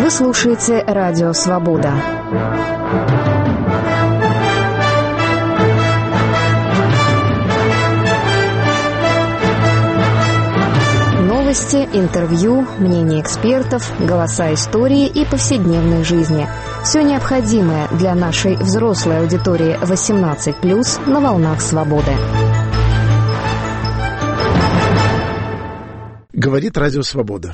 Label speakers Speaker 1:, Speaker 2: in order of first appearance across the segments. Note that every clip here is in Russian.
Speaker 1: Вы слушаете «Радио Свобода». Новости, интервью, мнения экспертов, голоса истории и повседневной жизни. Все необходимое для нашей взрослой аудитории 18+, на волнах свободы.
Speaker 2: Говорит Радио Свобода.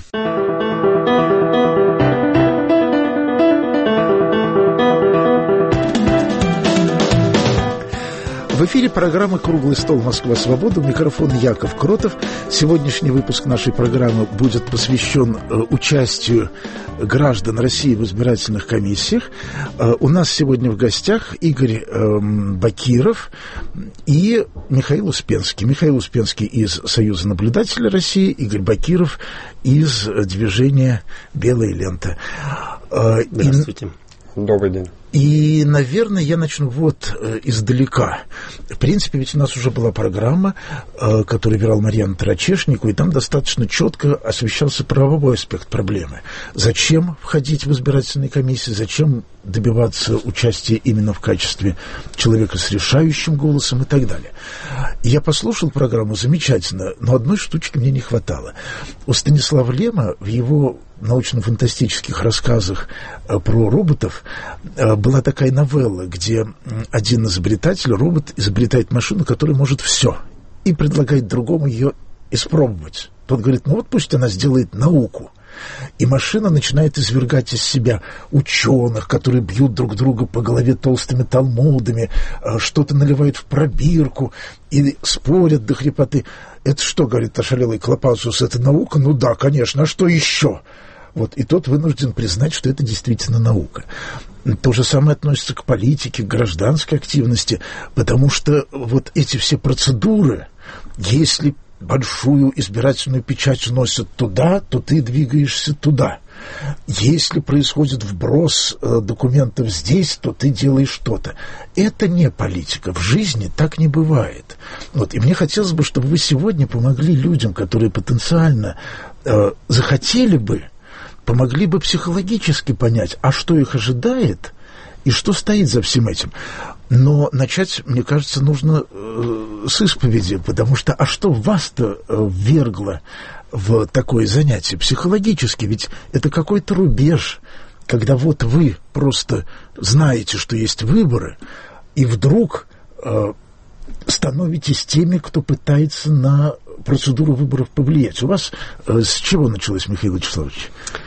Speaker 2: В эфире программа «Круглый стол. Москва. Свобода». У микрофона Яков Кротов. Сегодняшний выпуск нашей программы будет посвящен участию граждан России в избирательных комиссиях. У нас сегодня в гостях Игорь Бакиров и Михаил Успенский. Михаил Успенский из Союза наблюдателей России, Игорь Бакиров из движения «Белая лента».
Speaker 3: Здравствуйте. Добрый день.
Speaker 2: И, наверное, я начну издалека. В принципе, ведь у нас уже была программа, которую вела Марьяна Тарачешникова, и там достаточно четко освещался правовой аспект проблемы. Зачем входить в избирательные комиссии, зачем добиваться участия именно в качестве человека с решающим голосом и так далее. Я послушал программу замечательно, но одной штучки мне не хватало. У Станислава Лема в его научно-фантастических рассказах про роботов была такая новелла, где один изобретатель, робот, изобретает машину, которая может все, и предлагает другому ее испробовать. Тот говорит, пусть она сделает науку. И машина начинает извергать из себя ученых, которые бьют друг друга по голове толстыми талмудами, что-то наливают в пробирку и спорят до хрипоты. Это что, говорит ошалелый Клопасус, это наука? Ну да, конечно, а что еще? И тот вынужден признать, что это действительно наука. То же самое относится к политике, к гражданской активности, потому что эти все процедуры, если большую избирательную печать носят туда, то ты двигаешься туда. Если происходит вброс документов здесь, то ты делаешь что-то. Это не политика. В жизни так не бывает. И мне хотелось бы, чтобы вы сегодня помогли людям, которые потенциально захотели бы, помогли бы психологически понять, а что их ожидает и что стоит за всем этим. Но начать, мне кажется, нужно с исповеди, потому что а что вас-то ввергло в такое занятие психологически? Ведь это какой-то рубеж, когда вы просто знаете, что есть выборы, и вдруг становитесь теми, кто пытается на процедуру выборов повлиять. У вас с чего началось, Михаил Вячеславович?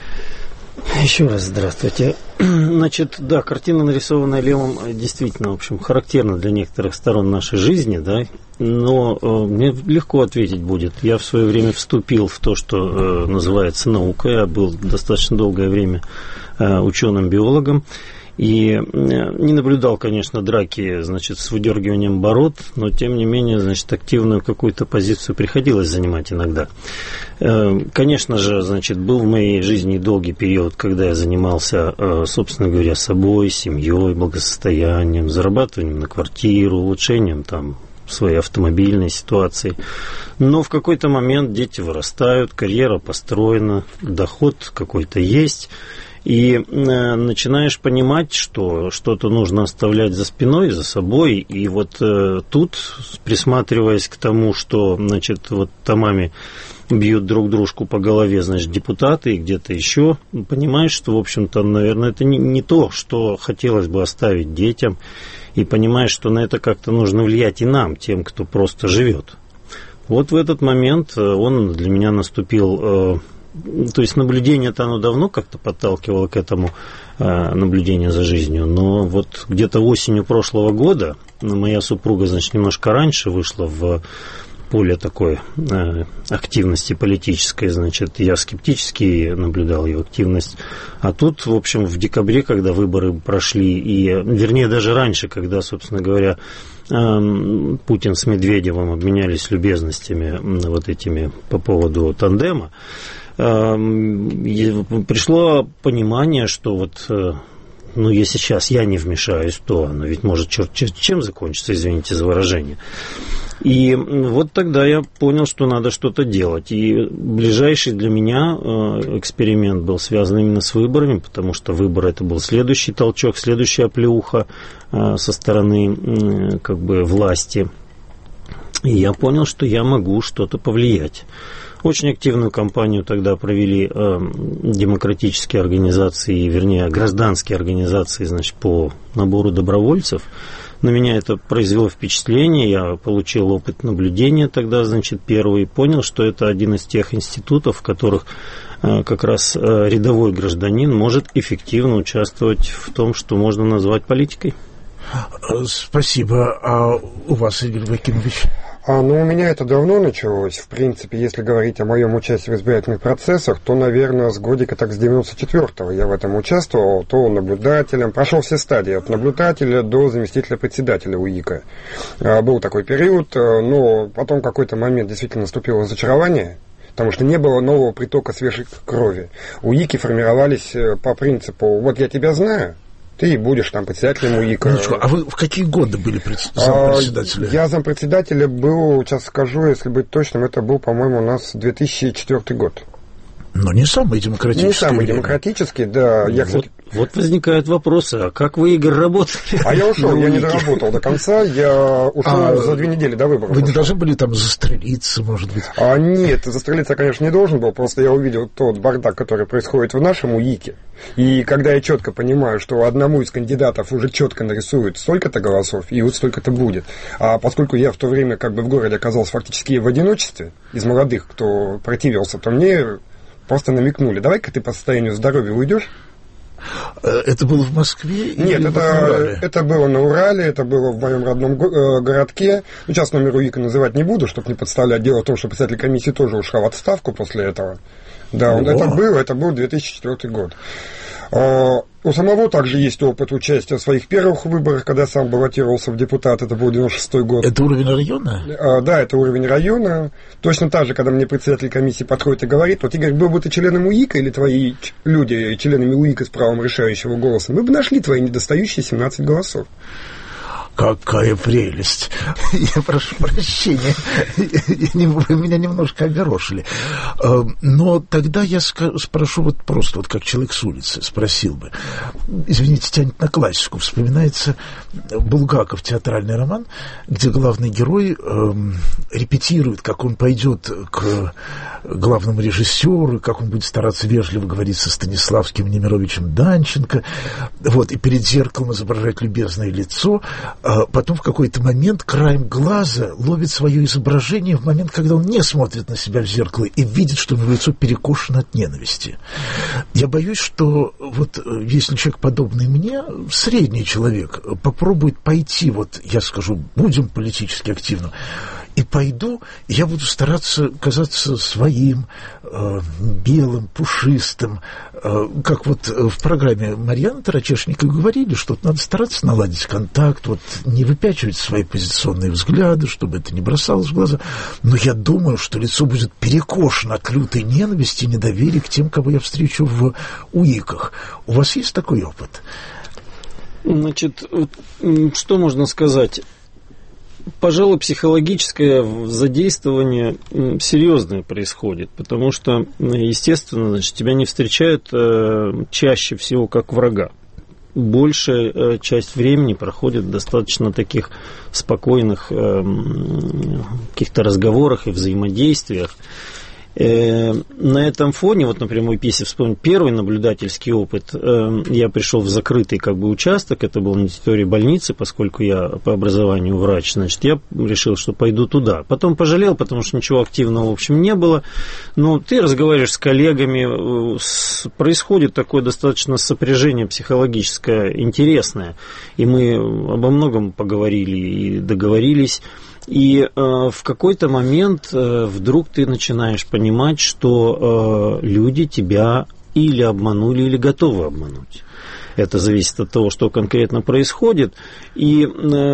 Speaker 3: Еще раз здравствуйте. Значит, да, картина, нарисованная Лемом, действительно, в общем, характерна для некоторых сторон нашей жизни, да, но мне легко ответить будет. Я в свое время вступил в то, что называется наукой. Я был достаточно долгое время ученым-биологом. И не наблюдал, конечно, драки, с выдергиванием бород, но, тем не менее, активную какую-то позицию приходилось занимать иногда. Конечно же, был в моей жизни долгий период, когда я занимался, собственно говоря, собой, семьей, благосостоянием, зарабатыванием на квартиру, улучшением своей автомобильной ситуации. Но в какой-то момент дети вырастают, карьера построена, доход какой-то есть. И начинаешь понимать, что что-то нужно оставлять за спиной, за собой. И тут, присматриваясь к тому, что, томами бьют друг дружку по голове, депутаты и где-то еще, понимаешь, что, в общем-то, наверное, это не то, что хотелось бы оставить детям. И понимаешь, что на это как-то нужно влиять и нам, тем, кто просто живет. В этот момент он для меня наступил... То есть наблюдение-то оно давно как-то подталкивало к этому, наблюдению за жизнью, но где-то осенью прошлого года моя супруга, немножко раньше вышла в поле такой активности политической, я скептически наблюдал ее активность, а тут, в общем, в декабре, когда выборы прошли, вернее, даже раньше, когда, собственно говоря, Путин с Медведевым обменялись любезностями этими по поводу тандема, пришло понимание, что если сейчас я не вмешаюсь, то оно ведь может черт чем закончиться, извините за выражение. И вот тогда я понял, что надо что-то делать. И ближайший для меня эксперимент был связан именно с выборами, потому что выборы — это был следующий толчок, следующая оплеуха со стороны как бы власти. И я понял, что я могу что-то повлиять. Очень активную кампанию тогда провели демократические организации, вернее, гражданские организации, значит, по набору добровольцев. На меня это произвело впечатление, я получил опыт наблюдения тогда, значит, первый, и понял, что это один из тех институтов, в которых как раз рядовой гражданин может эффективно участвовать в том, что можно назвать политикой.
Speaker 2: Спасибо. А у вас, Игорь Вакимович?
Speaker 4: Ну, у меня это давно началось. В принципе, если говорить о моем участии в избирательных процессах, то, наверное, с годика так с 94-го я в этом участвовал, то наблюдателем. Прошел все стадии, от наблюдателя до заместителя председателя УИКа. Был такой период, но потом в какой-то момент действительно наступило разочарование, потому что не было нового притока свежей крови. УИКи формировались по принципу: вот я тебя знаю, ты будешь там председателем УИКа.
Speaker 2: А вы в какие годы были зампредседателем?
Speaker 4: Я зампредседателя был, сейчас скажу, если быть точным, это был, по-моему, у нас 2004 год.
Speaker 2: Но не самый демократический.
Speaker 4: Не самый демократический, да. Я, кстати...
Speaker 3: Вот возникают вопросы, а как вы, Игорь, работали?
Speaker 4: А я ушел, я не доработал до конца, я ушел за 2 недели до выборов.
Speaker 2: Вы не должны были там застрелиться, может быть?
Speaker 4: Нет, застрелиться я, конечно, не должен был, просто я увидел тот бардак, который происходит в нашем УИКе. И когда я четко понимаю, что одному из кандидатов уже четко нарисуют столько-то голосов, и вот столько-то будет. А поскольку я в то время как бы в городе оказался фактически в одиночестве, из молодых, кто противился, то мне просто намекнули: давай-ка ты по состоянию здоровья уйдешь.
Speaker 2: Это было в Москве?
Speaker 4: Нет, это было на Урале, это было в моем родном городке. Сейчас номер УИКа называть не буду, чтобы не подставлять. Дело в том, что председатель комиссии тоже ушел в отставку после этого. Да, это был 2004 год. У самого также есть опыт участия в своих первых выборах, когда сам баллотировался в депутат, это был 96-й год.
Speaker 2: Это уровень района?
Speaker 4: Да, это уровень района. Точно так же, когда мне председатель комиссии подходит и говорит: вот, Игорь, был бы ты членом УИКа или твои люди членами УИКа с правом решающего голоса, мы бы нашли твои недостающие 17 голосов.
Speaker 2: Какая прелесть. Я прошу прощения. Вы меня немножко огорошили. Но тогда я спрошу вот просто, вот как человек с улицы спросил бы. Извините, тянет на классику. Вспоминается Булгаков, театральный роман, где главный герой репетирует, как он пойдет к главному режиссеру, как он будет стараться вежливо говорить со Станиславским Немировичем Данченко, вот, и перед зеркалом изображать любезное лицо. Потом в какой-то момент краем глаза ловит свое изображение в момент, когда он не смотрит на себя в зеркало и видит, что у него лицо перекошено от ненависти. Я боюсь, что вот если человек, подобный мне, средний человек, попробует пойти, вот я скажу, будем политически активным, и пойду, и я буду стараться казаться своим, белым, пушистым. Как вот в программе Марьяны Тарачешниковой говорили, что надо стараться наладить контакт, вот не выпячивать свои позиционные взгляды, чтобы это не бросалось в глаза. Но я думаю, что лицо будет перекошено от лютой ненависти и недоверия к тем, кого я встречу в УИКах. У вас есть такой опыт?
Speaker 3: Значит, что можно сказать? Пожалуй, психологическое задействование серьезное происходит, потому что, естественно, значит, тебя не встречают чаще всего как врага. Большая часть времени проходит в достаточно таких спокойных каких-то разговорах и взаимодействиях. На этом фоне, вот, например, мой песен вспомнить первый наблюдательский опыт, я пришел в закрытый как бы участок, это был на территории больницы, поскольку я по образованию врач, значит, я решил, что пойду туда. Потом пожалел, потому что ничего активного, в общем, не было. Но ты разговариваешь с коллегами, происходит такое достаточно сопряжение психологическое интересное, и мы обо многом поговорили и договорились. И в какой-то момент вдруг ты начинаешь понимать, что люди тебя или обманули, или готовы обмануть. Это зависит от того, что конкретно происходит. И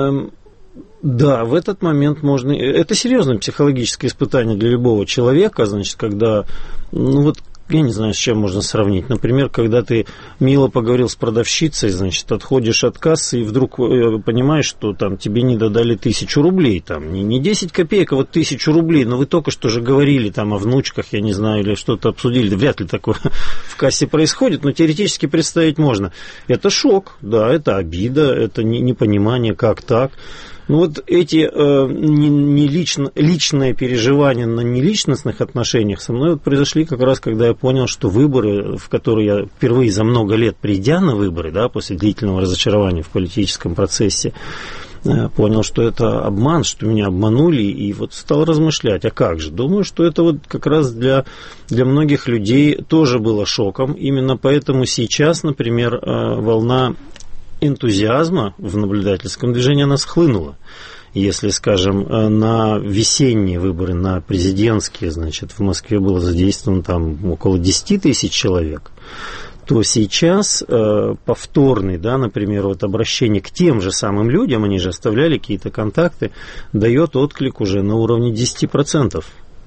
Speaker 3: да, в этот момент можно... Это серьезное психологическое испытание для любого человека, значит, когда... Ну вот я не знаю, с чем можно сравнить. Например, когда ты мило поговорил с продавщицей, значит, отходишь от кассы и вдруг понимаешь, что там тебе не додали 1000 рублей. Там, не 10 копеек, а вот 1000 рублей. Но вы только что же говорили там о внучках, я не знаю, или что-то обсудили. Вряд ли такое в кассе происходит, но теоретически представить можно. Это шок, да, это обида, это непонимание, как так. Ну вот эти личные переживания на неличностных отношениях со мной вот произошли как раз, когда я понял, что выборы, в которые я впервые за много лет, придя на выборы, да, после длительного разочарования в политическом процессе, понял, что это обман, что меня обманули, и вот стал размышлять, а как же? Думаю, что это вот как раз для многих людей тоже было шоком. Именно поэтому сейчас, например, волна энтузиазма в наблюдательском движении она схлынула. Если, скажем, на весенние выборы, на президентские, значит, в Москве было задействовано там около 10 тысяч человек, то сейчас повторный, да, например, вот обращение к тем же самым людям, они же оставляли какие-то контакты, дает отклик уже на уровне 10%.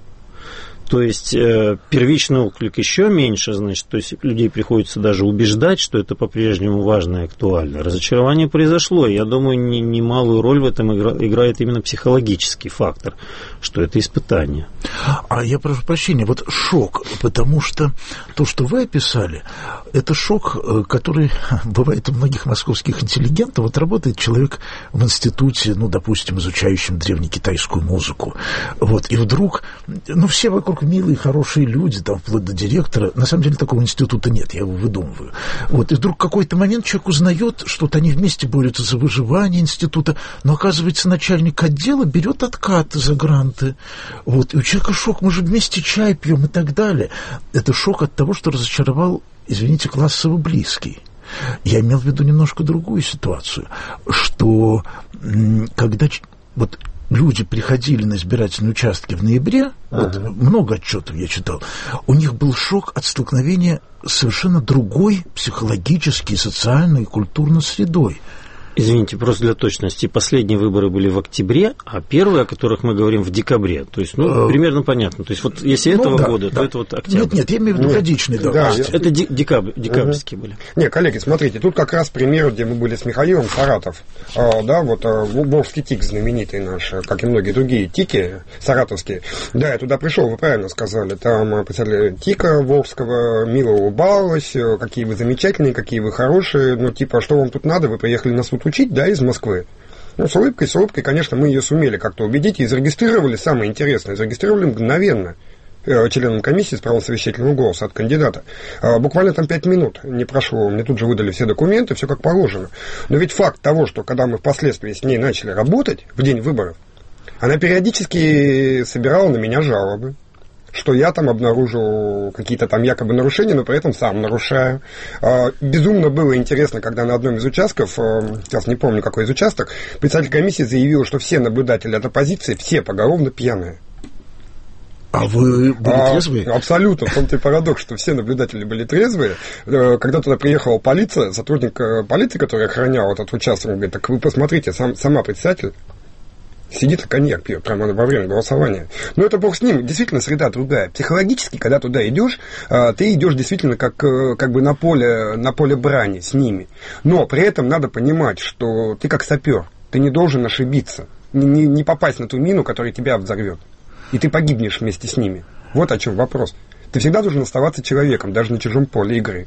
Speaker 3: То есть первичный отклик еще меньше, значит, то есть людей приходится даже убеждать, что это по-прежнему важно и актуально. Разочарование произошло, и я думаю, немалую роль в этом играет именно психологический фактор, что это испытание.
Speaker 2: А я прошу прощения, вот шок, потому что то, что вы описали, это шок, который бывает у многих московских интеллигентов. Вот работает человек в институте, ну, допустим, изучающем древнекитайскую музыку, вот, и вдруг, ну, все вокруг милые, хорошие люди, там, вплоть до директора. На самом деле такого института нет, я его выдумываю. Вот, и вдруг в какой-то момент человек узнает, что вот они вместе борются за выживание института, но, оказывается, начальник отдела берет откаты за гранты. Вот, и у человека шок, мы же вместе чай пьем и так далее. Это шок от того, что разочаровал, извините, классово близкий. Я имел в виду немножко другую ситуацию, что когда вот люди приходили на избирательные участки в ноябре, вот, много отчетов я читал, у них был шок от столкновения с совершенно другой психологической, социальной и культурной средой.
Speaker 3: Извините, просто для точности, последние выборы были в октябре, а первые, о которых мы говорим, в декабре. То есть, ну, примерно понятно. То есть, вот если этого года, то это вот октябрь.
Speaker 2: Нет, я имею в виду годичные давности.
Speaker 3: Это декабрьские были.
Speaker 4: Не, коллеги, смотрите, тут как раз пример, где мы были с Михаилом, Саратов. Да, вот Волжский тик знаменитый наш, как и многие другие тики саратовские. Да, я туда пришел, вы правильно сказали. Там представляли тика Волжского, мило улыбалась, какие вы замечательные, какие вы хорошие. Ну, типа, что вам тут надо, вы приехали на суд учить, да, из Москвы. Ну, с улыбкой, конечно, мы ее сумели как-то убедить и зарегистрировали, самое интересное, зарегистрировали мгновенно членом комиссии с правом совещательного голоса от кандидата. Буквально там 5 минут не прошло, мне тут же выдали все документы, все как положено. Но ведь факт того, что когда мы впоследствии с ней начали работать в день выборов, она периодически собирала на меня жалобы, что я там обнаружил какие-то там якобы нарушения, но при этом сам нарушаю. Безумно было интересно, когда на одном из участков, сейчас не помню, какой из участок, председатель комиссии заявил, что все наблюдатели от оппозиции, все поголовно пьяные.
Speaker 2: А вы были трезвые?
Speaker 4: Абсолютно. В том-то и парадокс, что все наблюдатели были трезвые. Когда туда приехала полиция, сотрудник полиции, который охранял этот участок, он говорит, так вы посмотрите, сама председатель сидит и коньяк пьет прямо во время голосования. Но это бог с ним, действительно среда другая. Психологически, когда туда идешь, ты идешь действительно как бы на поле брани с ними. Но при этом надо понимать, что ты как сапер, ты не должен ошибиться, не попасть на ту мину, которая тебя взорвет. И ты погибнешь вместе с ними. Вот о чем вопрос. Ты всегда должен оставаться человеком, даже на чужом поле игры.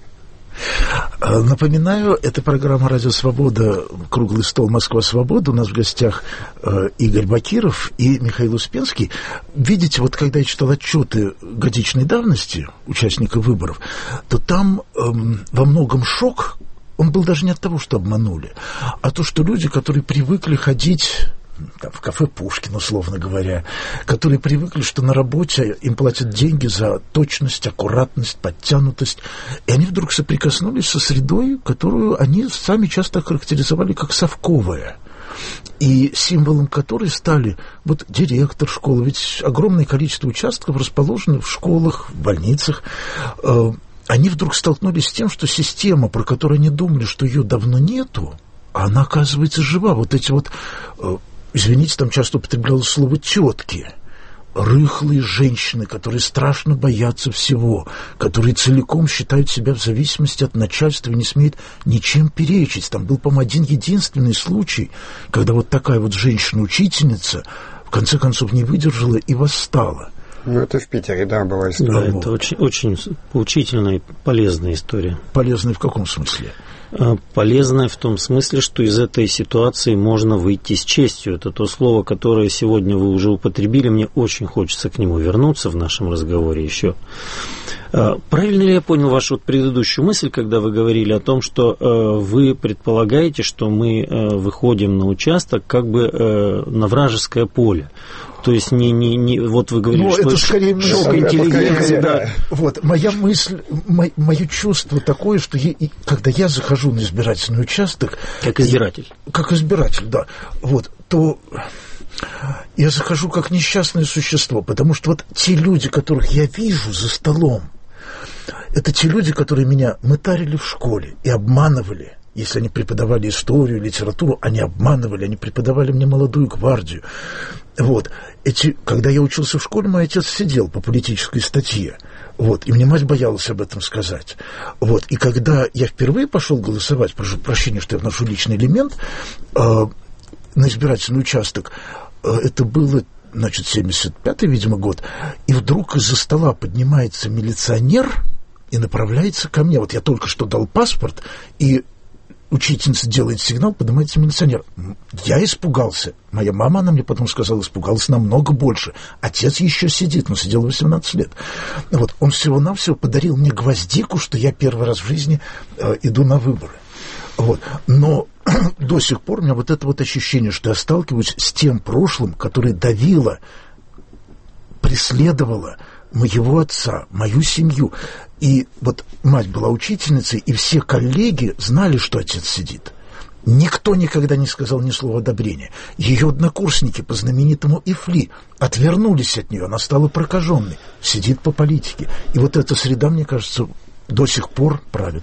Speaker 2: Напоминаю, это программа «Радио Свобода», «Круглый стол. Москва. Свобода». У нас в гостях Игорь Бакиров и Михаил Успенский. Видите, вот когда я читал отчеты годичной давности участников выборов, то там во многом шок, он был даже не от того, что обманули, а то, что люди, которые привыкли ходить там, в кафе Пушкин, условно говоря, которые привыкли, что на работе им платят деньги за точность, аккуратность, подтянутость, и они вдруг соприкоснулись со средой, которую они сами часто характеризовали как совковая, и символом которой стали вот директор школы, ведь огромное количество участков расположены в школах, в больницах. Они вдруг столкнулись с тем, что система, про которую они думали, что ее давно нету, она, оказывается, жива. Вот эти вот, извините, там часто употреблялось слово «тетки». рыхлые женщины, которые страшно боятся всего, которые целиком считают себя в зависимости от начальства и не смеют ничем перечить. Там был, по-моему, один единственный случай, когда вот такая вот женщина-учительница в конце концов не выдержала и восстала.
Speaker 4: Ну, это в Питере, да, была история.
Speaker 3: Да, это очень, очень поучительная и полезная история.
Speaker 2: Полезная в каком смысле?
Speaker 3: Полезная в том смысле, что из этой ситуации можно выйти с честью. Это то слово, которое сегодня вы уже употребили. Мне очень хочется к нему вернуться в нашем разговоре еще. Правильно ли я понял вашу вот предыдущую мысль, когда вы говорили о том, что вы предполагаете, что мы выходим на участок как бы на вражеское поле? То есть не вот вы говорили, что
Speaker 2: это скорее
Speaker 3: шок интеллигенции, да.
Speaker 2: Вот моя мысль, мое чувство такое, что когда я захожу на избирательный участок,
Speaker 3: как избиратель,
Speaker 2: да, вот, то я захожу как несчастное существо, потому что вот те люди, которых я вижу за столом, это те люди, которые меня мытарили в школе и обманывали. Если они преподавали историю, литературу, они обманывали, они преподавали мне молодую гвардию. Вот. Когда я учился в школе, мой отец сидел по политической статье. Вот. И мне мать боялась об этом сказать. Вот. И когда я впервые пошел голосовать, прошу прощения, что я вношу личный элемент, на избирательный участок, это было, значит, 75-й, видимо, год, и вдруг из-за стола поднимается милиционер и направляется ко мне. Вот я только что дал паспорт, и учительница делает сигнал, поднимается милиционер. Я испугался. Моя мама, она мне потом сказала, испугалась намного больше. Отец еще сидит, но сидел 18 лет. Вот. Он всего-навсего подарил мне гвоздику, что я первый раз в жизни иду на выборы. Вот. Но до сих пор у меня вот это вот ощущение, что я сталкиваюсь с тем прошлым, которое давило, преследовало моего отца, мою семью. И вот мать была учительницей, и все коллеги знали, что отец сидит. Никто никогда не сказал ни слова одобрения. Ее однокурсники по знаменитому ИФЛИ отвернулись от нее, она стала прокаженной, сидит по политике. И вот эта среда, мне кажется, до сих пор правит.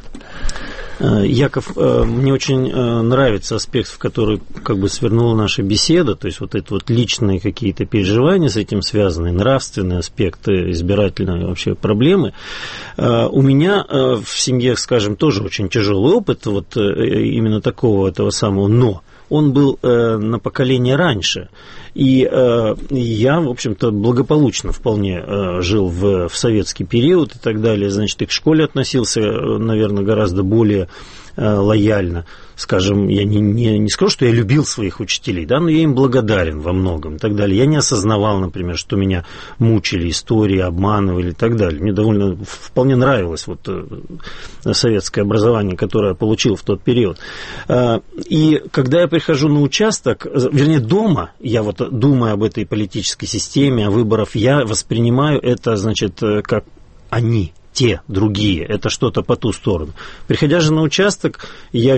Speaker 3: Яков, мне очень нравится аспект, в который как бы свернула наша беседа, то есть вот это вот личные какие-то переживания с этим связаны, нравственные аспекты избирательной вообще проблемы. У меня в семье, скажем, тоже очень тяжелый опыт вот именно такого этого самого «но». Он был на поколение раньше. И я, в общем-то, благополучно вполне жил в советский период и так далее. Значит, и к школе относился, наверное, гораздо более лояльно. Скажем, я не скажу, что я любил своих учителей, да, но я им благодарен во многом и так далее. Я не осознавал, например, что меня мучили истории, обманывали и так далее. Мне довольно вполне нравилось вот советское образование, которое я получил в тот период. И когда я прихожу на участок, вернее, дома, я вот думаю об этой политической системе, о выборах, я воспринимаю это, значит, как они. Те, другие, это что-то по ту сторону. Приходя же на участок, я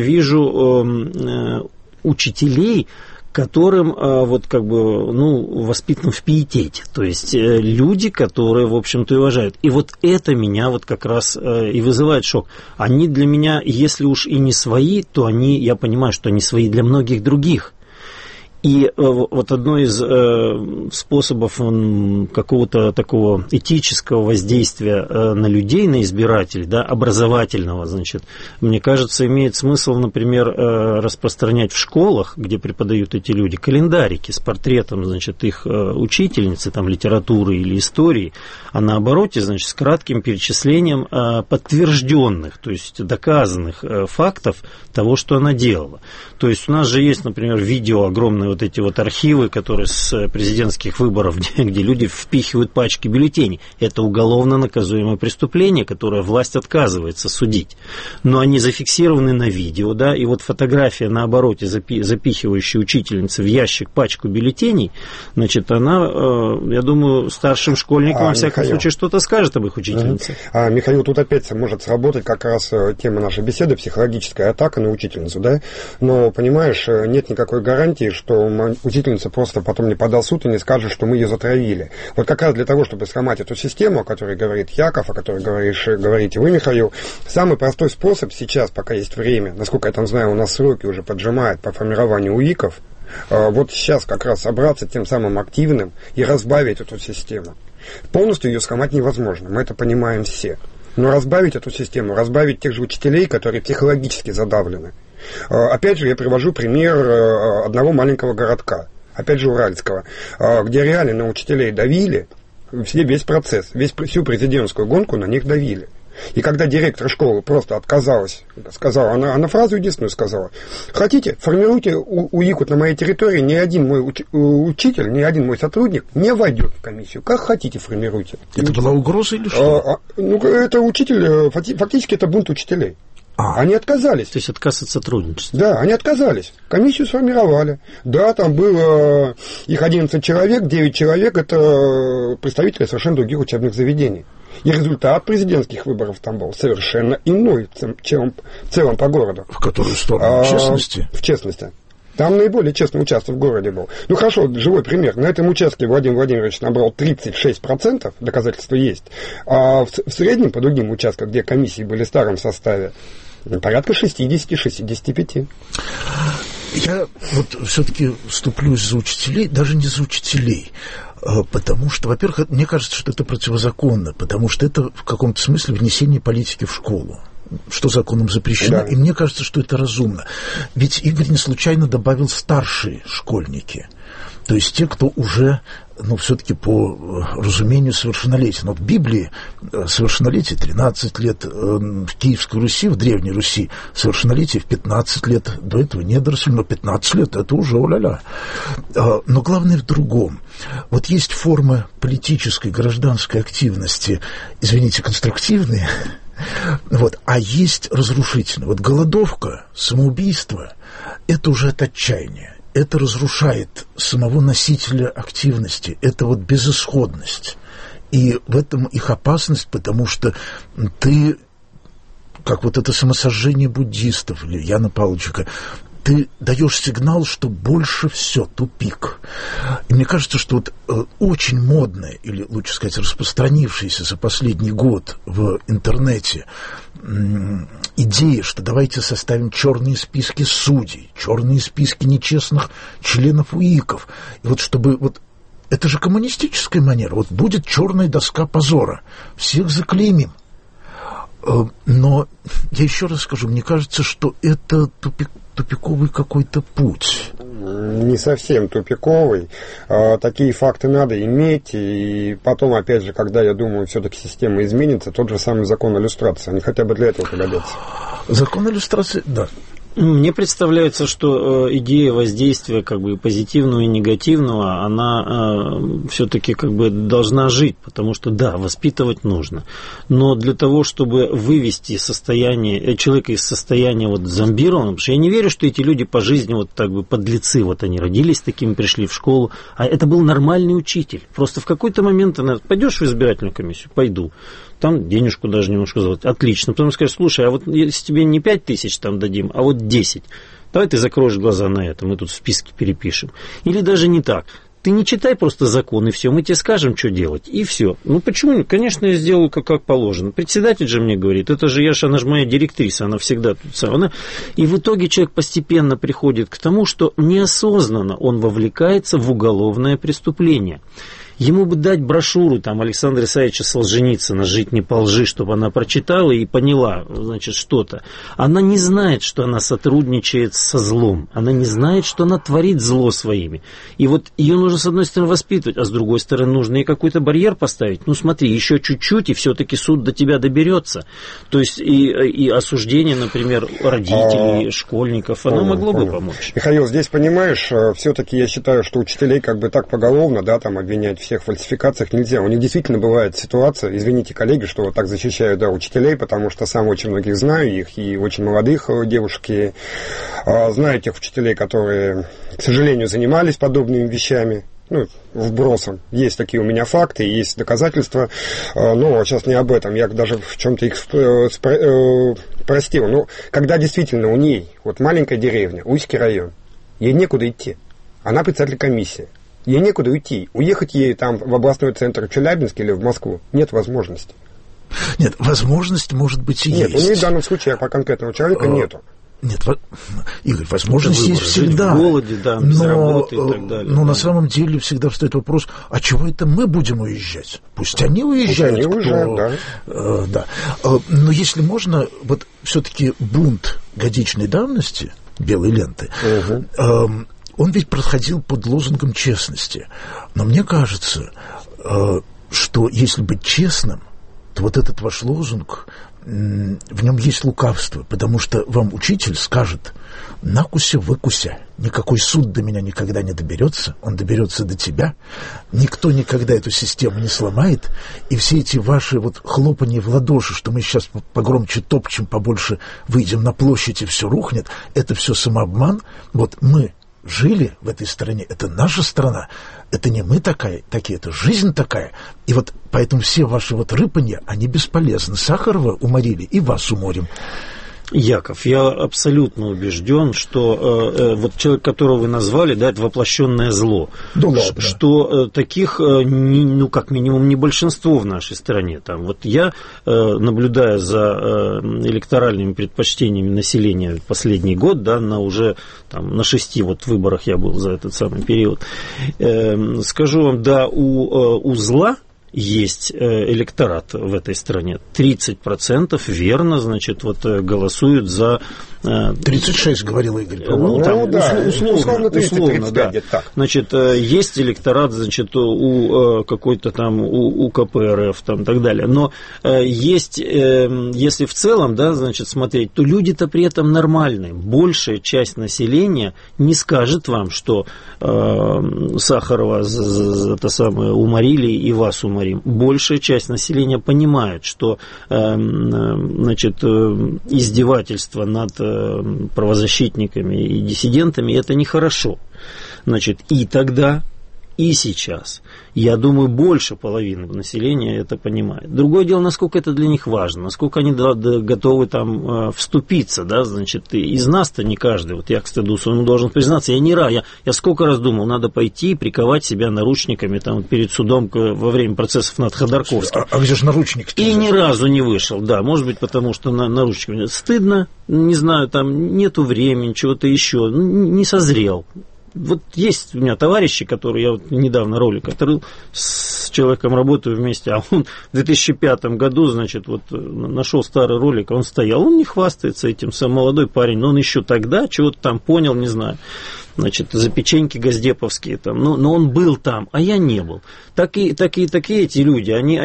Speaker 3: вижу учителей, которым вот как бы, воспитан в пиетете. То есть люди, которые, в общем-то, и уважают. И вот это меня вот как раз и вызывает шок. Они для меня, если уж и не свои, то я понимаю, что они свои для многих других. И вот одно из способов какого-то такого этического воздействия на людей, на избирателей, да, образовательного, значит, мне кажется, имеет смысл, например, распространять в школах, где преподают эти люди, календарики с портретом, значит, их учительницы, там, литературы или истории, а на обороте, значит, с кратким перечислением подтвержденных, то есть доказанных фактов того, что она делала. То есть у нас же есть, например, видео огромное, вот эти вот архивы, которые с президентских выборов, где люди впихивают пачки бюллетеней. Это уголовно наказуемое преступление, которое власть отказывается судить. Но они зафиксированы на видео, да, и вот фотография на обороте, запихивающая учительница в ящик пачку бюллетеней, значит, она, я думаю, старшим школьникам, во всяком случае, что-то скажет об их учительнице.
Speaker 4: Михаил, тут опять может сработать как раз тема нашей беседы, психологическая атака на учительницу, да, но, понимаешь, нет никакой гарантии, что учительница просто потом не подаст в суд и не скажет, что мы ее затравили. Вот как раз для того, чтобы сломать эту систему, о которой говорит Яков, о которой говорите вы, Михаил, самый простой способ сейчас, пока есть время, насколько я там знаю, у нас сроки уже поджимают по формированию УИКов, вот сейчас как раз собраться тем самым активным и разбавить эту систему. Полностью ее сломать невозможно, мы это понимаем все. Но разбавить эту систему, разбавить тех же учителей, которые психологически задавлены. Опять же, я привожу пример одного маленького городка, опять же, уральского, где реально на учителей давили, весь процесс, всю президентскую гонку на них давили. И когда директор школы просто отказалась, сказала, она фразу единственную сказала: хотите, формируйте УИК на моей территории, ни один мой учитель, ни один мой сотрудник не войдет в комиссию. Как хотите, формируйте.
Speaker 2: Это была угроза или что?
Speaker 4: Это учитель, фактически это бунт учителей. Они отказались.
Speaker 3: То есть отказ от сотрудничества.
Speaker 4: Да, они отказались. Комиссию сформировали. Да, там было их 11 человек, 9 человек это представители совершенно других учебных заведений. И результат президентских выборов там был совершенно иной, чем в целом по городу.
Speaker 2: В которую сторону? В честности?
Speaker 4: В честности. Там наиболее честный участок в городе был. Ну хорошо, живой пример. На этом участке Владимир Владимирович набрал 36%, доказательства есть. А в среднем по другим участкам, где комиссии были в старом составе, порядка 60-65%.
Speaker 2: Я вот все-таки вступлюсь за учителей, даже не за учителей, потому что, во-первых, мне кажется, что это противозаконно, потому что это в каком-то смысле внесение политики в школу, что законом запрещено, да. И мне кажется, что это разумно. Ведь Игорь не случайно добавил старшие школьники, то есть те, кто уже, все-таки по разумению совершеннолетие. Но в Библии совершеннолетие 13 лет, в Киевской Руси, в Древней Руси совершеннолетие в 15 лет, до этого недоросль, но 15 лет это уже о-ля-ля. Но главное в другом. Вот есть формы политической, гражданской активности, извините, конструктивные, а есть разрушительные. Вот голодовка, самоубийство – это уже от отчаяния. Это разрушает самого носителя активности, это безысходность. И в этом их опасность, потому что ты, как это самосожжение буддистов или Яна Павловича, ты даешь сигнал, что больше все, тупик. И мне кажется, что очень модная, или лучше сказать, распространившаяся за последний год в интернете идея, что давайте составим черные списки судей, черные списки нечестных членов УИКов. И чтобы это же коммунистическая манера. Будет черная доска позора. Всех заклеймим. Но я еще раз скажу, мне кажется, что это тупиковый какой-то путь.
Speaker 4: Не совсем тупиковый. Такие факты надо иметь. И потом, опять же, когда, я думаю, все-таки система изменится, тот же самый закон о иллюстрации. Они хотя бы для этого пригодятся.
Speaker 2: Закон о иллюстрации, да.
Speaker 3: Мне представляется, что идея воздействия позитивного и негативного, она все-таки должна жить, потому что, да, воспитывать нужно. Но для того, чтобы вывести человека из состояния зомбированного, потому что я не верю, что эти люди по жизни подлецы, они родились такими, пришли в школу, а это был нормальный учитель. Просто в какой-то момент пойдешь в избирательную комиссию? Пойду. Там денежку даже немножко золотить. Отлично. Потом скажешь: слушай, а если тебе не 5000 там дадим, а 10, давай ты закроешь глаза на это, мы тут в списке перепишем. Или даже не так. Ты не читай просто закон, и все, мы тебе скажем, что делать, и все. Почему? Конечно, я сделаю как положено. Председатель же мне говорит, она же моя директриса, она всегда тут самая. И в итоге человек постепенно приходит к тому, что неосознанно он вовлекается в уголовное преступление. Ему бы дать брошюру Александра Исаевича Солженицына «Жить не по лжи», чтобы она прочитала и поняла, что-то. Она не знает, что она сотрудничает со злом. Она не знает, что она творит зло своими. И ее нужно, с одной стороны, воспитывать, а с другой стороны, нужно ей какой-то барьер поставить. Смотри, еще чуть-чуть, и все-таки суд до тебя доберется. То есть и осуждение, например, родителей, школьников, оно могло бы помочь.
Speaker 4: Михаил, здесь, понимаешь, все-таки я считаю, что учителей так поголовно, обвинять всех фальсификациях нельзя. У них действительно бывает ситуация, извините, коллеги, что так защищаю, учителей, потому что сам очень многих знаю, их и очень молодых девушек, знаю тех учителей, которые, к сожалению, занимались подобными вещами, вбросом. Есть такие у меня факты, есть доказательства, но сейчас не об этом, я даже в чем-то их простил. Когда действительно у ней, маленькая деревня, Уйский район, ей некуда идти, она председатель комиссии. Ей некуда уйти. Уехать ей в областной центр Челябинск или в Москву нет возможности.
Speaker 2: Нет, возможность, может быть, и
Speaker 4: есть.
Speaker 2: Нет,
Speaker 4: у нее в данном случае по конкретному человеку нету.
Speaker 2: Нет, Игорь, возможность есть всегда.
Speaker 3: Жить в голоде, да, без работы и так далее.
Speaker 2: Но на самом деле всегда встает вопрос, а чего это мы будем уезжать? Пусть они уезжают.
Speaker 4: Пусть они уезжают, да.
Speaker 2: Да. Но если можно, вот все-таки бунт годичной давности, белой ленты, он ведь проходил под лозунгом честности. Но мне кажется, что если быть честным, то вот этот ваш лозунг, в нем есть лукавство, потому что вам учитель скажет: накуся, выкуся, никакой суд до меня никогда не доберется, он доберется до тебя, никто никогда эту систему не сломает, и все эти ваши вот хлопанья в ладоши, что мы сейчас погромче топчем, побольше выйдем на площадь и все рухнет, это все самообман. Вот мы жили в этой стране, это наша страна, это не мы такие, это жизнь такая. И вот поэтому все ваши вот рыпанья, они бесполезны. Сахарова уморили, и вас уморим.
Speaker 3: Яков, я абсолютно убежден, что вот человек, которого вы назвали, да, это воплощенное зло.
Speaker 2: Да ладно.
Speaker 3: Что таких, ну, как минимум, не большинство в нашей стране. Там, вот я, наблюдая за электоральными предпочтениями населения последний год, да, на уже там, на 6 вот выборах я был за этот самый период, скажу вам, да, у зла есть электорат в этой стране. 30% верно, значит, вот голосуют за...
Speaker 2: 36, говорил Игорь.
Speaker 3: Ну, там,
Speaker 4: да,
Speaker 3: условно,
Speaker 4: 35,
Speaker 3: да. Значит, есть электорат, значит, у какой-то там, у КПРФ, там, и так далее. Но есть, если в целом, да, значит, смотреть, то люди-то при этом нормальные. Большая часть населения не скажет вам, что Сахарова это самое уморили и вас уморим. Большая часть населения понимает, что, значит, издевательство над правозащитниками и диссидентами – это нехорошо. Значит, и тогда, и сейчас, я думаю, больше половины населения это понимает. Другое дело, насколько это для них важно, насколько они готовы там вступиться, да, значит, из нас-то не каждый, вот я к стыду своему должен признаться, я сколько раз думал, надо пойти и приковать себя наручниками там перед судом во время процессов над Ходорковским.
Speaker 2: А где же наручники?
Speaker 3: И ни разу не вышел, да, может быть, потому что наручниками стыдно, не знаю, там нету времени, чего-то еще, не созрел. Вот есть у меня товарищи, которые, я вот недавно ролик отрыл, с человеком работаю вместе, а он в 2005 году, значит, вот нашел старый ролик, он стоял, он не хвастается этим, сам молодой парень, но он еще тогда чего-то там понял, не знаю, значит, за печеньки газдеповские там, но он был там, а я не был. Такие эти люди, они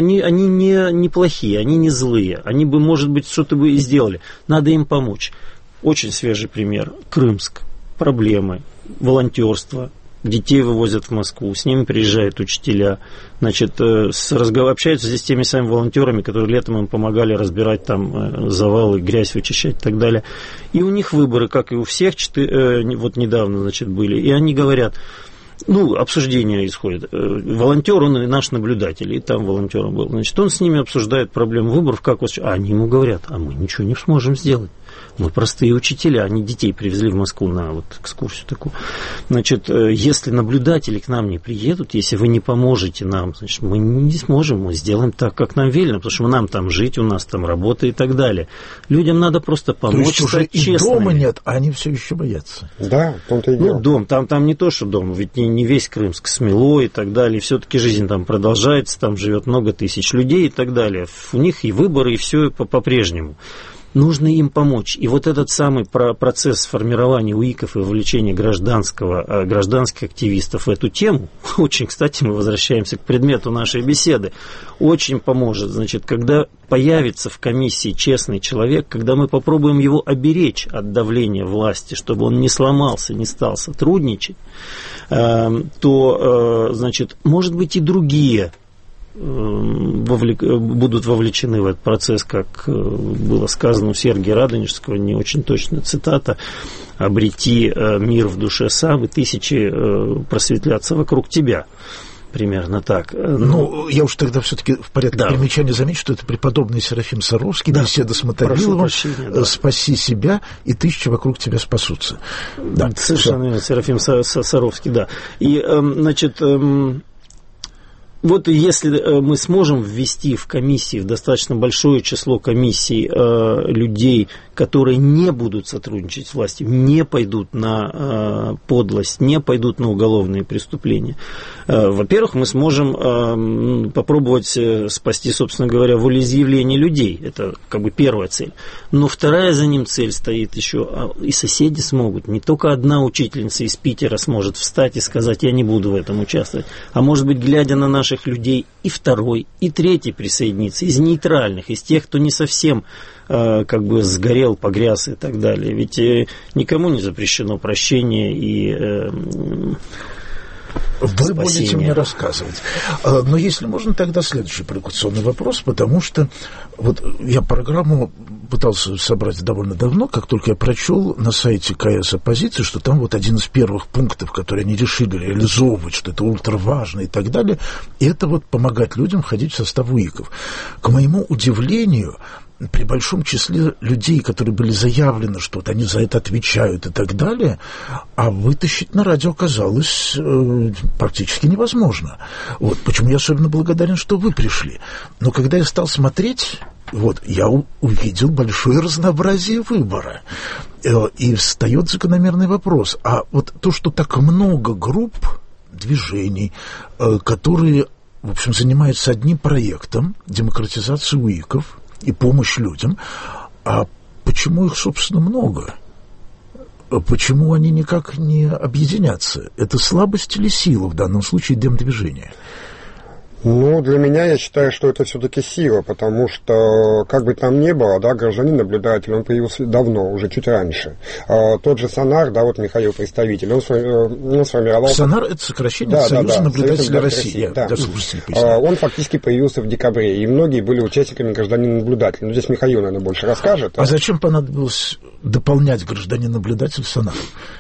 Speaker 3: не плохие, они не злые, они бы, может быть, что-то бы и сделали, надо им помочь. Очень свежий пример, Крымск, проблемы, волонтерство, детей вывозят в Москву, с ними приезжают учителя, значит, общаются здесь с теми самыми волонтерами, которые летом им помогали разбирать там завалы, грязь вычищать и так далее. И у них выборы, как и у всех, вот недавно, значит, были, и они говорят, ну, обсуждение исходит. Волонтер, он и наш наблюдатель, и там волонтером был. Значит, он с ними обсуждает проблему выборов, как вот, а они ему говорят, а мы ничего не сможем сделать. Мы простые учителя, они детей привезли в Москву на вот экскурсию такую. Значит, если наблюдатели к нам не приедут, если вы не поможете нам, значит, мы не сможем, мы сделаем так, как нам велено, потому что нам там жить, у нас там работа и так далее. Людям надо просто помочь.
Speaker 2: То есть уже и дома нет, а они все еще боятся.
Speaker 4: Да, в том-то и дело.
Speaker 3: Ну, дом, там не то, что дом, ведь не весь Крымск смело и так далее, все-таки жизнь там продолжается, там живет много тысяч людей и так далее. У них и выборы, и все по-прежнему. Нужно им помочь. И вот этот самый процесс формирования УИКов и вовлечения гражданских активистов в эту тему, очень, кстати, мы возвращаемся к предмету нашей беседы, очень поможет. Значит, когда появится в комиссии честный человек, когда мы попробуем его оберечь от давления власти, чтобы он не сломался, не стал сотрудничать, то, значит, может быть, и другие будут вовлечены в этот процесс, как было сказано у Сергия Радонежского, не очень точная цитата: «Обрети мир в душе сам, и тысячи просветлятся вокруг тебя». Примерно так.
Speaker 2: Ну, я уж тогда все-таки в порядке примечания замечу, что это преподобный Серафим Саровский, да. Беседа с Мотовиловым, «Спаси себя, и тысячи вокруг тебя спасутся». Да,
Speaker 3: совершенно верно, Серафим Саровский, да. И, значит, Вот если мы сможем ввести в комиссии, в достаточно большое число комиссий людей, которые не будут сотрудничать с властью, не пойдут на подлость, не пойдут на уголовные преступления, во-первых, мы сможем попробовать спасти, собственно говоря, волеизъявление людей. Это как бы первая цель. Но вторая за ним цель стоит еще, и соседи смогут. Не только одна учительница из Питера сможет встать и сказать: я не буду в этом участвовать. А может быть, глядя на наших людей, и второй, и третий присоединится, из нейтральных, из тех, кто не совсем как бы сгорел, погряз и так далее. Ведь никому не запрещено прощение и
Speaker 2: Вы будете мне рассказывать. Но если можно, тогда следующий провокационный вопрос, потому что вот я программу пытался собрать довольно давно, как только я прочел на сайте КС «Оппозиции», что там вот один из первых пунктов, которые они решили реализовывать, что это ультраважно и так далее, и это вот помогать людям входить в состав УИКов. К моему удивлению, при большом числе людей, которые были заявлены, что вот они за это отвечают и так далее, а вытащить на радио оказалось практически невозможно. Вот почему я особенно благодарен, что вы пришли. Но когда я стал смотреть, вот, я увидел большое разнообразие выбора. И встает закономерный вопрос. А вот то, что так много групп, движений, которые, в общем, занимаются одним проектом демократизации УИКов и помощь людям, а почему их, собственно, много? Почему они никак не объединятся? Это слабость или сила в данном случае демдвижения?
Speaker 4: Ну, для меня, я считаю, что это все-таки сила, потому что, как бы там ни было, да, гражданин-наблюдатель, он появился давно, уже чуть раньше. Тот же СОНАР, да, вот Михаил представитель, он сформировался...
Speaker 2: СОНАР — это сокращение Союза наблюдателей России.
Speaker 4: Да. Он фактически появился в декабре, и многие были участниками гражданин-наблюдателя. Ну, здесь Михаил, наверное, больше расскажет.
Speaker 2: А зачем понадобилось дополнять гражданин-наблюдатель СОНАР?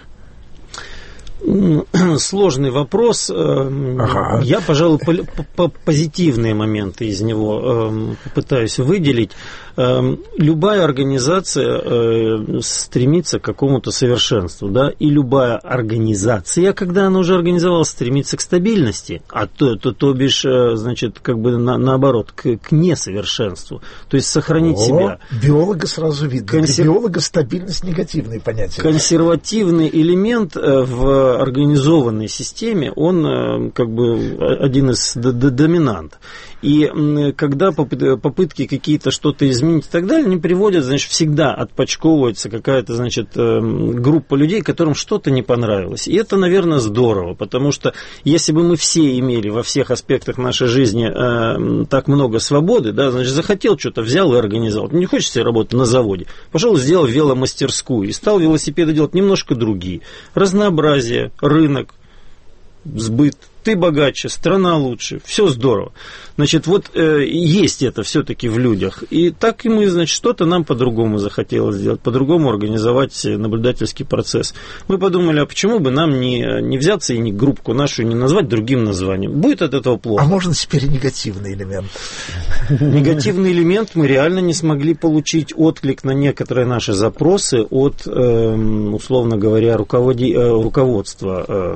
Speaker 3: Сложный вопрос. Ага. Я, пожалуй, позитивные моменты из него попытаюсь выделить. Любая организация стремится к какому-то совершенству, да, и любая организация, когда она уже организовалась, стремится к стабильности, а то бишь, значит, как бы наоборот, к несовершенству, то есть сохранить себя.
Speaker 2: Биолога сразу видно. Для биолога стабильность — негативные понятия.
Speaker 3: Консервативный элемент в организованной системе, он как бы один из доминант. И когда попытки какие-то что-то изменить и так далее, они приводят, значит, всегда отпочковывается какая-то, значит, группа людей, которым что-то не понравилось. И это, наверное, здорово, потому что если бы мы все имели во всех аспектах нашей жизни так много свободы, да, значит, захотел что-то, взял и организовал. Не хочешь себе работать на заводе? Пошел, сделал веломастерскую и стал велосипеды делать немножко другие. Разнообразие, рынок, сбыт. Ты богаче, страна лучше, все здорово. Значит, вот есть это все-таки в людях. И так и мы, значит, что-то нам по-другому захотелось сделать, по-другому организовать наблюдательский процесс. Мы подумали, а почему бы нам не взяться и не группку нашу не назвать другим названием? Будет от этого плохо.
Speaker 2: А можно теперь негативный элемент?
Speaker 3: Негативный элемент мы реально не смогли получить отклик на некоторые наши запросы от, условно говоря, руководства.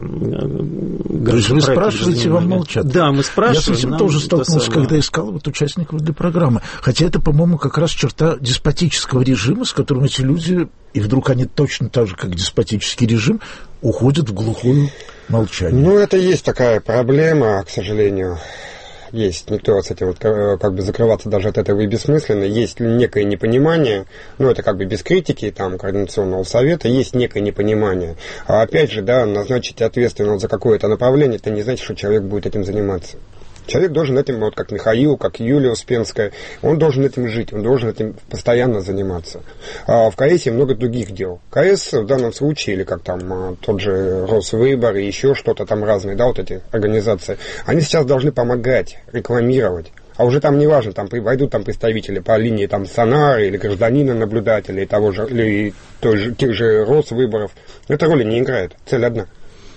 Speaker 2: Вы спрашиваете, вам молчат.
Speaker 3: Да, мы спрашиваем.
Speaker 2: Я с этим тоже столкнулся, когда искал вот участников для программы. Хотя это, по-моему, как раз черта деспотического режима, с которым эти люди, и вдруг они точно так же, как деспотический режим, уходят в глухое молчание.
Speaker 4: Ну, это есть такая проблема, к сожалению. Есть, никто с этим вот, как бы закрываться даже от этого и бессмысленно. Есть некое непонимание, ну это как бы без критики там координационного совета, есть некое непонимание. А опять же, да, назначить ответственного за какое-то направление, это не значит, что человек будет этим заниматься. Человек должен этим, вот как Михаил, как Юлия Успенская, он должен этим жить, он должен этим постоянно заниматься. А в КС много других дел. КС в данном случае, или как там тот же Росвыбор и еще что-то там разные, да, вот эти организации, они сейчас должны помогать, рекламировать. А уже там не важно, там войдут там представители по линии там СОНАРа или гражданина-наблюдателя, и того же, или тех же Росвыборов. Эта роли не играет, цель одна.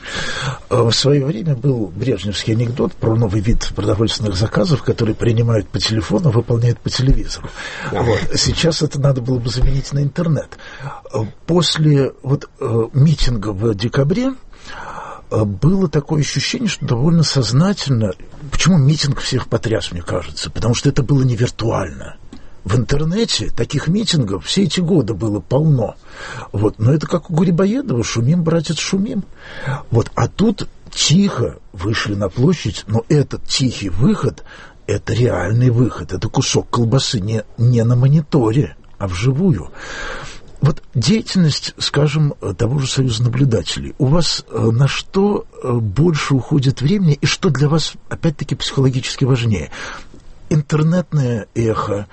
Speaker 2: В свое время был брежневский анекдот про новый вид продовольственных заказов, которые принимают по телефону, выполняют по телевизору. Вот. Сейчас это надо было бы заменить на интернет. После вот митинга в декабре было такое ощущение, что довольно сознательно... Почему митинг всех потряс, мне кажется? Потому что это было не виртуально. В интернете таких митингов все эти годы было полно. Вот. Но это как у Грибоедова: шумим, братец, шумим. Вот. А тут тихо вышли на площадь, но этот тихий выход – это реальный выход, это кусок колбасы не на мониторе, а вживую. Вот деятельность, скажем, того же Союза наблюдателей. У вас на что больше уходит времени и что для вас, опять-таки, психологически важнее? Интернетное эхо,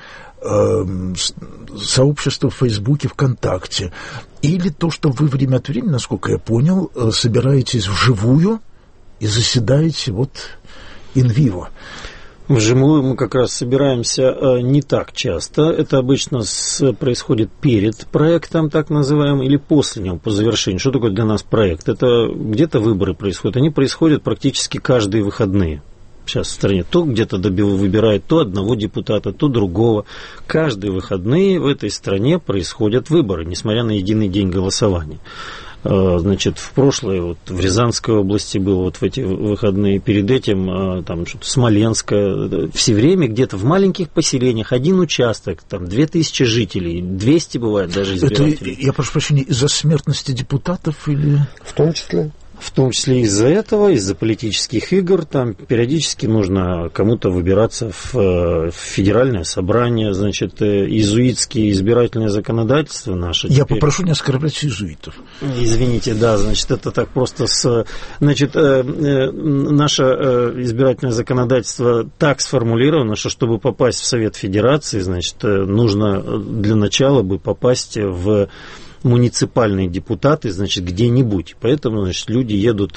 Speaker 2: сообщество в Фейсбуке, ВКонтакте, или то, что вы время от времени, насколько я понял, собираетесь вживую и заседаете вот in-vivo?
Speaker 3: Вживую мы как раз собираемся не так часто. Это обычно происходит перед проектом, так называемым, или после него, по завершению. Что такое для нас проект? Это где-то выборы происходят. Они происходят практически каждые выходные. Сейчас в стране то где-то выбирают то одного депутата, то другого. Каждые выходные в этой стране происходят выборы, несмотря на единый день голосования. Значит, в прошлое, вот в Рязанской области было вот в эти выходные, перед этим там что-то Смоленское, все время где-то в маленьких поселениях один участок, там 2000 жителей, 200 бывает даже избирателей.
Speaker 2: Это, я прошу прощения, из-за смертности депутатов или...
Speaker 4: В том числе?
Speaker 3: В том числе из-за этого, из-за политических игр, там периодически нужно кому-то выбираться в федеральное собрание, значит, иезуитские избирательное законодательство наше.
Speaker 2: Я попрошу не оскорблять иезуитов.
Speaker 3: Извините, да, значит, это так просто Значит, наше избирательное законодательство так сформулировано, что чтобы попасть в Совет Федерации, значит, нужно для начала бы попасть в муниципальные депутаты, значит, где-нибудь. Поэтому, значит, люди идут,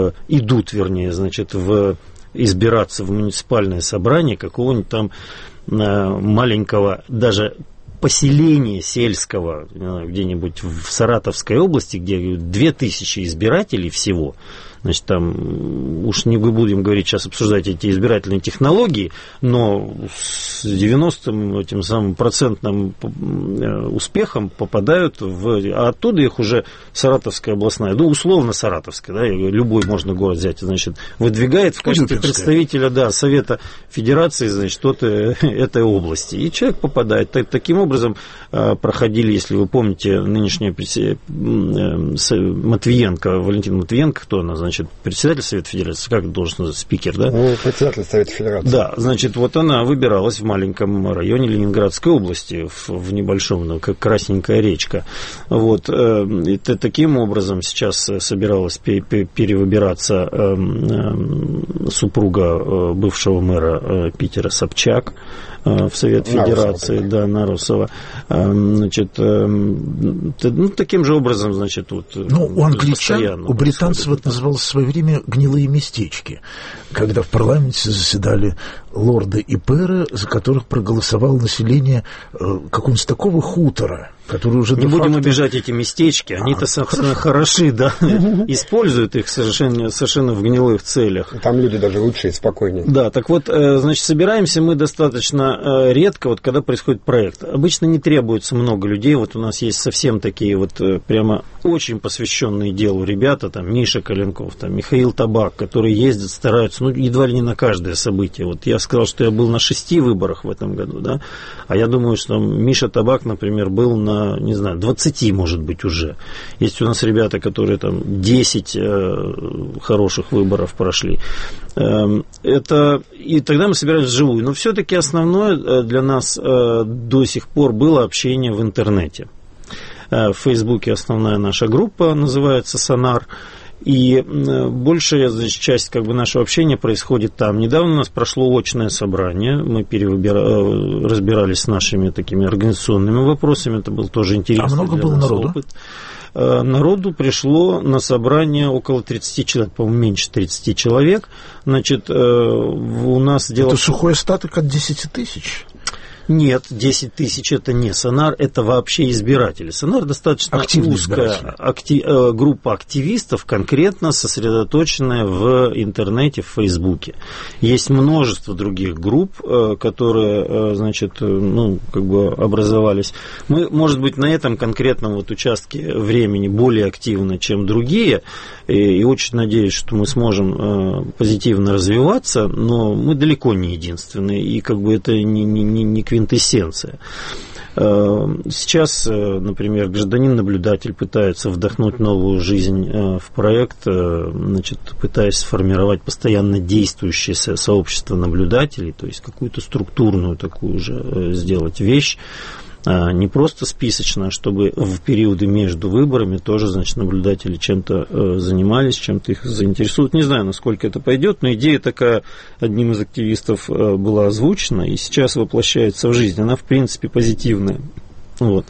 Speaker 3: значит, избираться в муниципальное собрание какого-нибудь там маленького, даже поселения сельского, где-нибудь в Саратовской области, где 2000 избирателей всего. Значит, там, уж не будем говорить, сейчас обсуждать эти избирательные технологии, но с 90-м этим самым процентным успехом попадают а оттуда их уже Саратовская областная, ну, условно Саратовская, да, любой можно город взять, значит, выдвигает в качестве представителя, да, Совета Федерации, значит, от этой области. И человек попадает. Таким образом проходили, если вы помните, нынешняя Матвиенко, Валентина Матвиенко, кто она, значит, председатель Совета Федерации, как должен называться, спикер, да?
Speaker 4: Ну, председатель Совета Федерации.
Speaker 3: Да, значит, вот она выбиралась в маленьком районе Ленинградской области, в небольшом, ну, как Красненькая речка. Вот, и таким образом сейчас собиралась перевыбираться супруга бывшего мэра Питера Собчак в Совет Федерации, да, Нарусова. Значит, ну, таким же образом, значит, вот...
Speaker 2: Ну, у англичан, у британцев это называлось в свое время гнилые местечки, когда в парламенте заседали лорды и пэры, за которых проголосовало население какого-нибудь такого хутора, который уже...
Speaker 3: Не будем обижать эти местечки, они-то, собственно, хороши, да, используют их совершенно в гнилых целях.
Speaker 4: Там люди даже лучше и спокойнее.
Speaker 3: Да, так вот, значит, собираемся мы достаточно редко, вот когда происходит проект. Обычно не требуется много людей, вот у нас есть совсем такие вот прямо очень посвященные делу ребята, там Миша Коленков, там Михаил Табак, которые ездят, стараются, ну, едва ли не на каждое событие. Вот я сказал, что я был на 6 выборах в этом году, да, а я думаю, что Миша Табак, например, был на, не знаю, 20, может быть, уже. Есть у нас ребята, которые там 10 хороших выборов прошли. Это... И тогда мы собирались вживую. Но все-таки основное для нас до сих пор было общение в интернете. В Фейсбуке основная наша группа называется «Сонар». И большая, значит, часть как бы нашего общения происходит там. Недавно у нас прошло очное собрание, мы разбирались с нашими такими организационными вопросами, это был тоже интересный.
Speaker 2: А много было народу?
Speaker 3: Опыт. Народу пришло на собрание около 30 человек, по-моему, меньше 30 человек. Значит, у нас дело...
Speaker 2: Это сухой остаток от 10 тысяч?
Speaker 3: Нет, 10 тысяч это не Сонар, это вообще избиратели. Сонар достаточно узкая группа активистов, конкретно сосредоточенная в интернете, в Фейсбуке. Есть множество других групп, которые, значит, образовались. Мы, может быть, на этом конкретном участке времени более активны, чем другие, и очень надеюсь, что мы сможем позитивно развиваться, но мы далеко не единственные, и это не квинтэссенция. Сейчас, например, гражданин-наблюдатель пытается вдохнуть новую жизнь в проект, значит, пытаясь сформировать постоянно действующее сообщество наблюдателей, то есть какую-то структурную такую же сделать вещь, не просто списочно, чтобы в периоды между выборами тоже, значит, наблюдатели чем-то занимались, чем-то их заинтересуют. Не знаю, насколько это пойдет, но идея такая одним из активистов была озвучена и сейчас воплощается в жизнь. Она, в принципе, позитивная. Вот.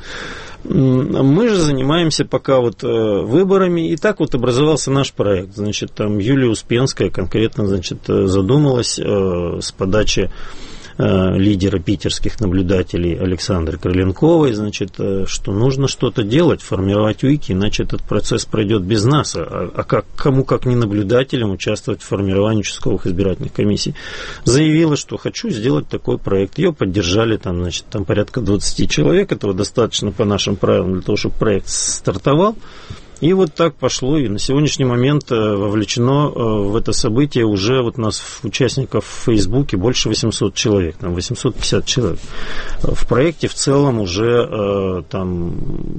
Speaker 3: Мы же занимаемся пока выборами, и так образовался наш проект. Значит, там Юлия Успенская конкретно, значит, задумалась с подачи лидера питерских наблюдателей Александры Крыленковой, значит, что нужно что-то делать, формировать УИКи, иначе этот процесс пройдет без нас. Кому как не наблюдателям участвовать в формировании участковых избирательных комиссий. Заявила, что хочу сделать такой проект. Ее поддержали там порядка 20 человек. Этого достаточно по нашим правилам для того, чтобы проект стартовал. И так пошло, и на сегодняшний момент вовлечено в это событие уже у нас участников в Фейсбуке больше 800 человек, там 850 человек. В проекте в целом уже там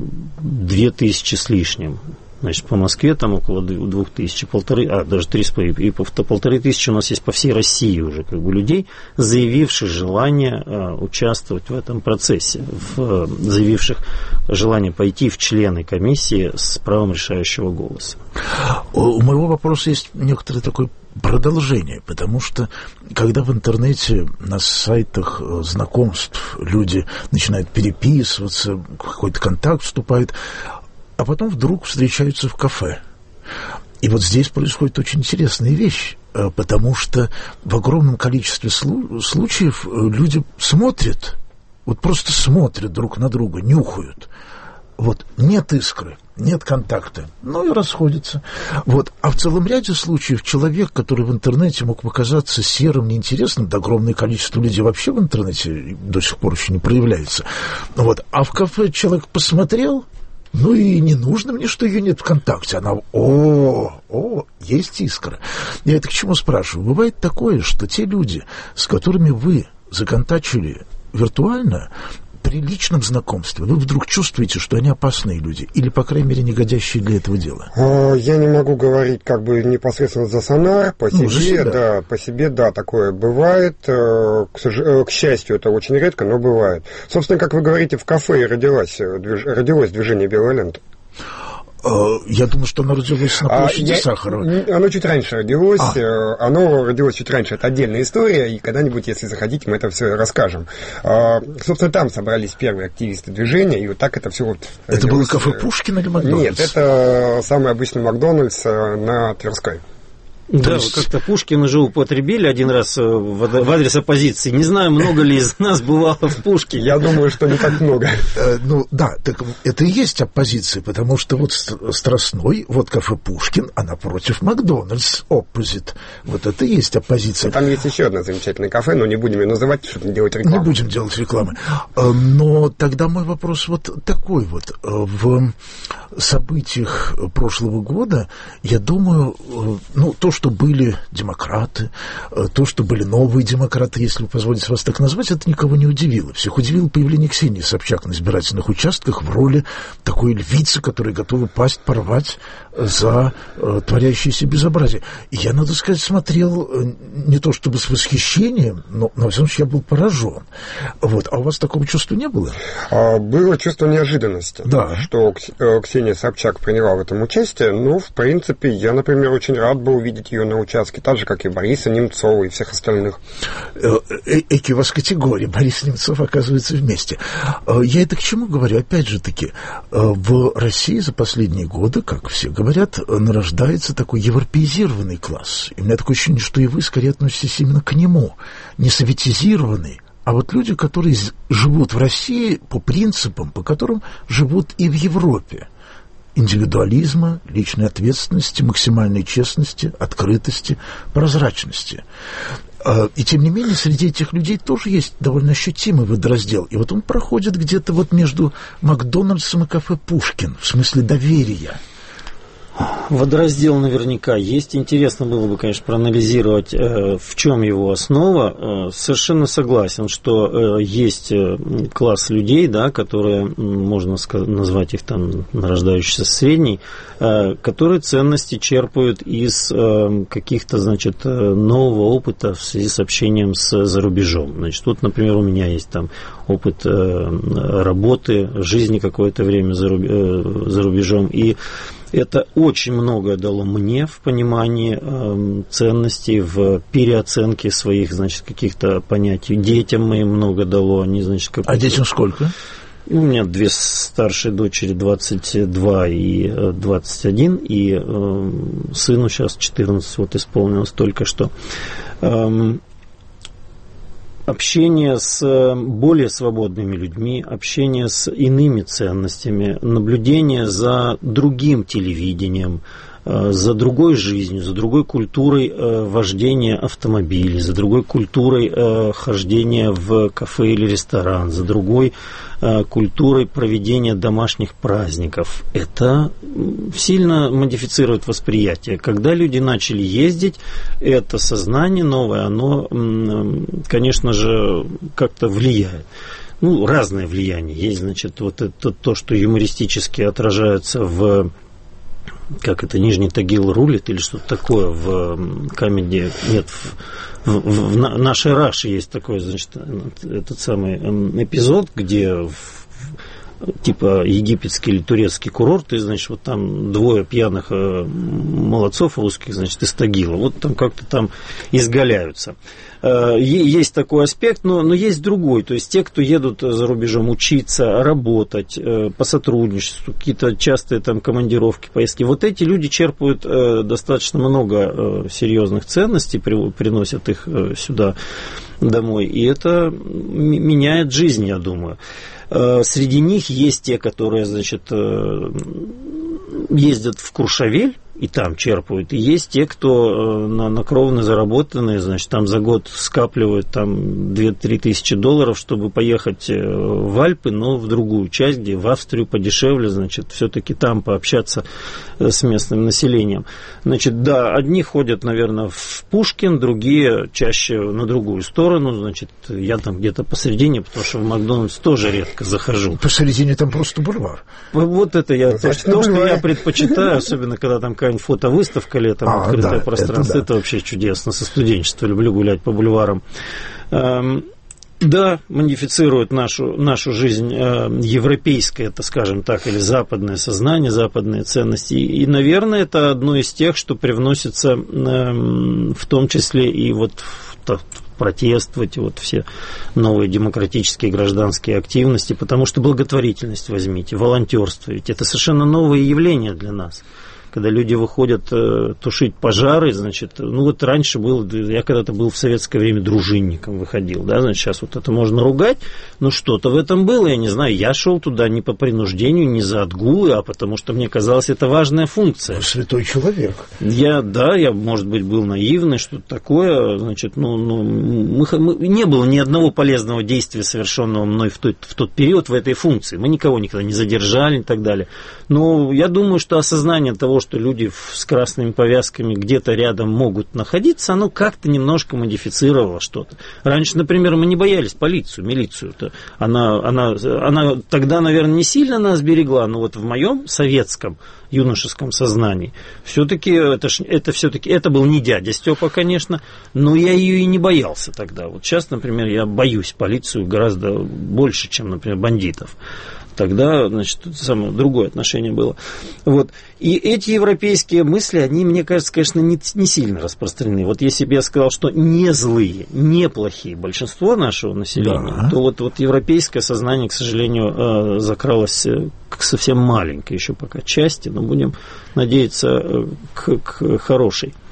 Speaker 3: 2000 с лишним. Значит, по Москве там около 2000, даже 3,5, и 1500 у нас есть по всей России уже людей, заявивших желание участвовать в этом процессе, заявивших желание пойти в члены комиссии с правом решающего голоса.
Speaker 2: У моего вопроса есть некоторое такое продолжение, потому что когда в интернете на сайтах знакомств люди начинают переписываться, какой-то контакт вступает, а потом вдруг встречаются в кафе. И здесь происходит очень интересная вещь, потому что в огромном количестве случаев люди смотрят, просто смотрят друг на друга, нюхают. Нет искры, нет контакта, и расходятся. А в целом ряде случаев человек, который в интернете мог показаться серым, неинтересным, да огромное количество людей вообще в интернете до сих пор еще не проявляется. А в кафе человек посмотрел, и не нужно мне, что ее нет ВКонтакте. Она, есть искра. Я это к чему спрашиваю? Бывает такое, что те люди, с которыми вы законтачили виртуально, при личном знакомстве вы вдруг чувствуете, что они опасные люди, или, по крайней мере, не годящие для этого дела?
Speaker 4: Я не могу говорить непосредственно за Сонар, по себе, такое бывает. К счастью, это очень редко, но бывает. Собственно, как вы говорите, в кафе родилось движение «Белая лента».
Speaker 2: Я думаю, что оно родилось на площади Сахарова.
Speaker 4: Оно чуть раньше родилось. Оно родилось чуть раньше. Это отдельная история, и когда-нибудь, если захотите, мы это все расскажем. Собственно, там собрались первые активисты движения, и так это все
Speaker 2: Это было кафе Пушкина или Макдональдс?
Speaker 4: Нет, это самый обычный Макдональдс на Тверской.
Speaker 3: Да, как-то Пушкина же употребили один раз в адрес оппозиции. Не знаю, много ли из нас бывало в Пушкине.
Speaker 4: Я думаю, что не так много.
Speaker 2: Так это и есть оппозиция, потому что Страстной, кафе Пушкин, а напротив Макдональдс, оппозит. Это и есть оппозиция.
Speaker 4: Там есть еще одно замечательное кафе, но не будем ее называть, чтобы не делать рекламы.
Speaker 2: Не будем делать рекламы. Но тогда мой вопрос такой. В событиях прошлого года, я думаю, то, что были демократы, то, что были новые демократы, если вы позволите вас так назвать, это никого не удивило. Всех удивило появление Ксении Собчак на избирательных участках в роли такой львицы, которая готова пасть, порвать за творящееся безобразие. И я, надо сказать, смотрел не то чтобы с восхищением, но, во всяком случае, я был поражен. А у вас такого чувства не было?
Speaker 4: Было чувство неожиданности, что Ксения Собчак приняла в этом участие. В принципе, я, например, очень рад был увидеть ее на участке, так же, как и Бориса Немцова и всех остальных.
Speaker 2: Эти у вас категории. Борис Немцов оказывается вместе. Я это к чему говорю? Опять же таки, в России за последние годы, как все говорят, нарождается такой европеизированный класс. И у меня такое ощущение, что и вы скорее относитесь именно к нему. Не советизированный, а вот люди, которые живут в России по принципам, по которым живут и в Европе. Индивидуализма, личной ответственности, максимальной честности, открытости, прозрачности. И тем не менее, среди этих людей тоже есть довольно ощутимый водораздел. И вот он проходит где-то вот между Макдональдсом и кафе «Пушкин», в смысле доверия.
Speaker 3: Водораздел наверняка есть. Интересно было бы, конечно, проанализировать, в чем его основа. Совершенно согласен, что есть класс людей, да, которые, можно назвать их там нарождающийся средний, которые ценности черпают из каких-то, значит, нового опыта в связи с общением за рубежом. Значит, вот, например, у меня есть там опыт работы, жизни какое-то время за рубежом, и это очень многое дало мне в понимании ценностей, в переоценке своих, значит, каких-то понятий. Детям моим много дало. Они, значит,
Speaker 2: а детям сколько?
Speaker 3: У меня 2 старшие дочери, 22 и 21, и сыну сейчас 14, вот исполнилось только что. Общение с более свободными людьми, общение с иными ценностями, наблюдение за другим телевидением, за другой жизнью, за другой культурой вождения автомобилей, за другой культурой хождения в кафе или ресторан, за другой культурой проведения домашних праздников. Это сильно модифицирует восприятие. Когда люди начали ездить, это сознание новое, оно, конечно же, как-то влияет. Ну, разное влияние. Есть, значит, вот это то, что юмористически отражается в, как это, Нижний Тагил рулит или что-то такое в комедии. Нет, в нашей Раше есть такой, значит, этот самый эпизод, где типа египетский или турецкий курорт, и, значит, вот там 2 пьяных молодцов русских, значит, из Тагила, вот там как-то там изгаляются. Есть такой аспект, но есть другой. То есть те, кто едут за рубежом учиться, работать, по сотрудничеству, какие-то частые там командировки, поездки, вот эти люди черпают достаточно много серьезных ценностей, приносят их сюда домой, и это меняет жизнь, я думаю. Среди них есть те, которые, значит, ездят в Куршавель и там черпают, и есть те, кто на кровно заработанные, значит, там за год скапливают там 2-3 тысячи долларов, чтобы поехать в Альпы, но в другую часть, где в Австрию подешевле, значит, все-таки там пообщаться с местным населением. Значит, да, одни ходят, наверное, в Пушкин, другие чаще на другую сторону, значит, я там где-то посередине, потому что в Макдональдс тоже редко захожу.
Speaker 2: Посередине там просто бульвар.
Speaker 3: Вот это я, то, что я предпочитаю, особенно когда там какая-нибудь фотовыставка летом, открытое пространство, это вообще чудесно. Со студенчества люблю гулять по бульварам. Да, модифицирует нашу жизнь европейское, это, скажем так, или западное сознание, западные ценности. И, наверное, это одно из тех, что привносится в том числе и вот в протест, в эти вот все новые демократические гражданские активности, потому что благотворительность возьмите, волонтерство, ведь это совершенно новое явление для нас. Когда люди выходят тушить пожары, значит, ну вот раньше был, я когда-то был в советское время дружинником, выходил, да, значит, сейчас вот это можно ругать, но что-то в этом было, я не знаю, я шел туда не по принуждению, не за отгулы, а потому что мне казалось, это важная функция.
Speaker 2: Святой человек.
Speaker 3: Я, может быть, был наивный, что-то такое, значит, не было ни одного полезного действия, совершенного мной в тот период в этой функции, мы никого никогда не задержали и так далее, но я думаю, что осознание того, что люди с красными повязками где-то рядом могут находиться, оно как-то немножко модифицировало что-то. Раньше, например, мы не боялись полицию, милицию. Она тогда, наверное, не сильно нас берегла, но вот в моем советском юношеском сознании все-таки это был не дядя Степа, конечно, но я ее и не боялся тогда. Вот сейчас, например, я боюсь полицию гораздо больше, чем, например, бандитов. Тогда, значит, самое другое отношение было. Вот. И эти европейские мысли, они, мне кажется, конечно, не сильно распространены. Вот если бы я сказал, что не злые, не плохие большинство нашего населения, да, то вот европейское сознание, к сожалению, закралось к совсем маленькой еще пока части, но будем надеяться к хорошей.